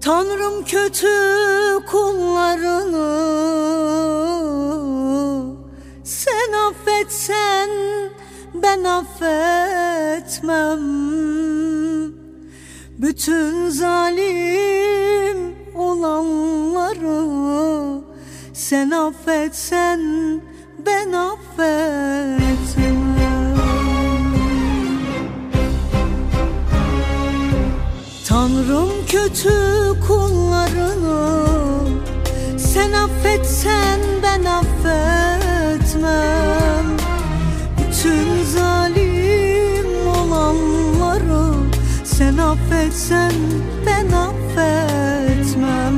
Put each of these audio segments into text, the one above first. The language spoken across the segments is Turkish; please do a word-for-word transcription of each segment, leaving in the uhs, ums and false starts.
Tanrım kötü kullarını sen affetsen ben affetmem. Bütün zalim olanları sen affetsen ben affetmem. Tanrım kötü kullarını sen affetsen ben affetmem. Bütün zalim olanları sen affetsen ben affetmem.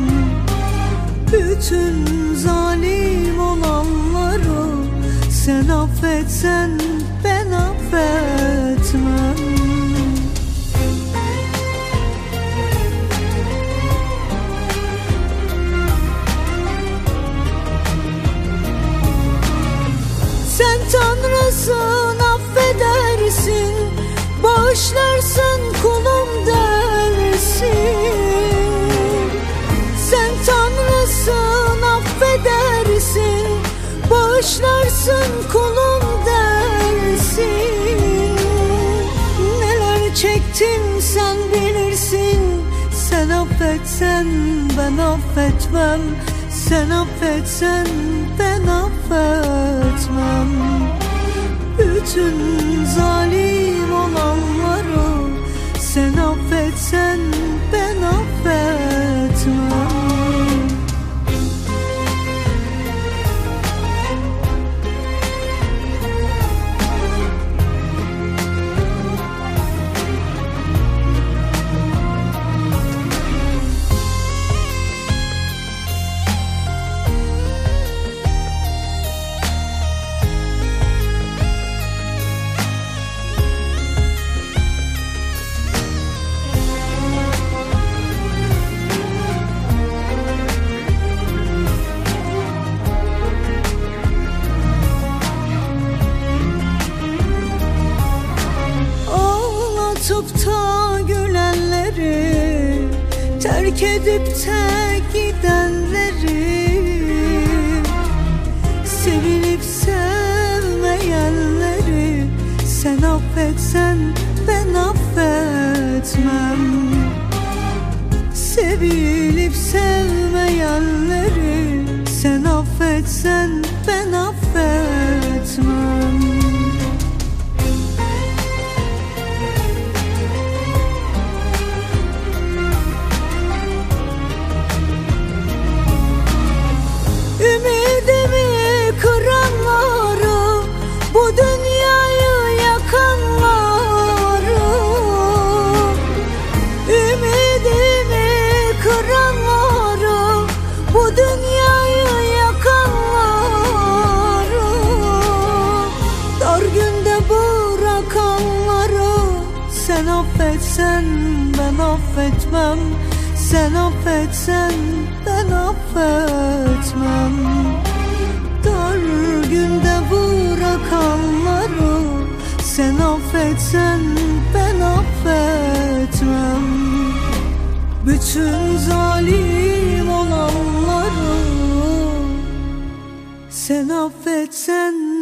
Bütün zalim olanları sen affetsen ben affetmem. Sen Tanrısın, affedersin, bağışlarsın, kulum dersin. Sen Tanrısın, affedersin, bağışlarsın, kulum dersin. Neler çektim sen bilirsin. Sen affetsen ben affetmem. Sen affetsen ben affetmem. Bütün zalim olanları sen affetsen ben affetmem. Tutup da gülenleri, terk edip de gidenleri, sevilip sevmeyenleri sen affetsen ben affetmem. Sevilip sevmeyenleri sen affetsen ben affetmem. Ümidimi kıranları, bu dünyayı yakanları, ümidimi kıranları, bu dünyayı yakanları, dar günde bırakanları sen affetsen ben affetmem. Sen affetsen ben affetmem. Dar günde bırakanları sen affetsen ben affetmem. Bütün zalim olanları sen affetsen